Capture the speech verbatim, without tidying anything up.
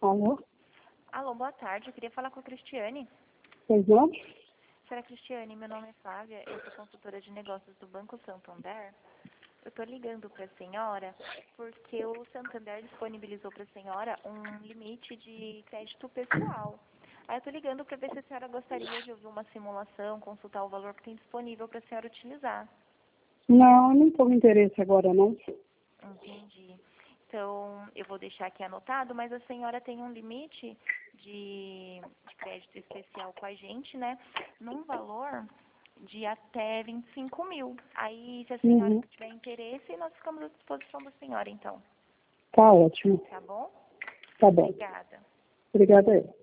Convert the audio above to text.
Alô? Alô, boa tarde. Eu queria falar com a Cristiane. Pois não? Senhora Cristiane, meu nome é Flávia, eu sou consultora de negócios do Banco Santander. Eu estou ligando para a senhora porque o Santander disponibilizou para a senhora um limite de crédito pessoal. Aí eu estou ligando para ver se a senhora gostaria de ouvir uma simulação, consultar o valor que tem disponível para a senhora utilizar. Não, não estou com interesse agora, não. Entendi. Então, eu vou deixar aqui anotado, mas a senhora tem um limite de, de crédito especial com a gente, né? Num valor de até vinte e cinco mil. Aí, se a senhora Uhum. tiver interesse, nós ficamos à disposição da senhora, então. Tá ótimo. Tá bom? Tá bom. Obrigada. Obrigada aí.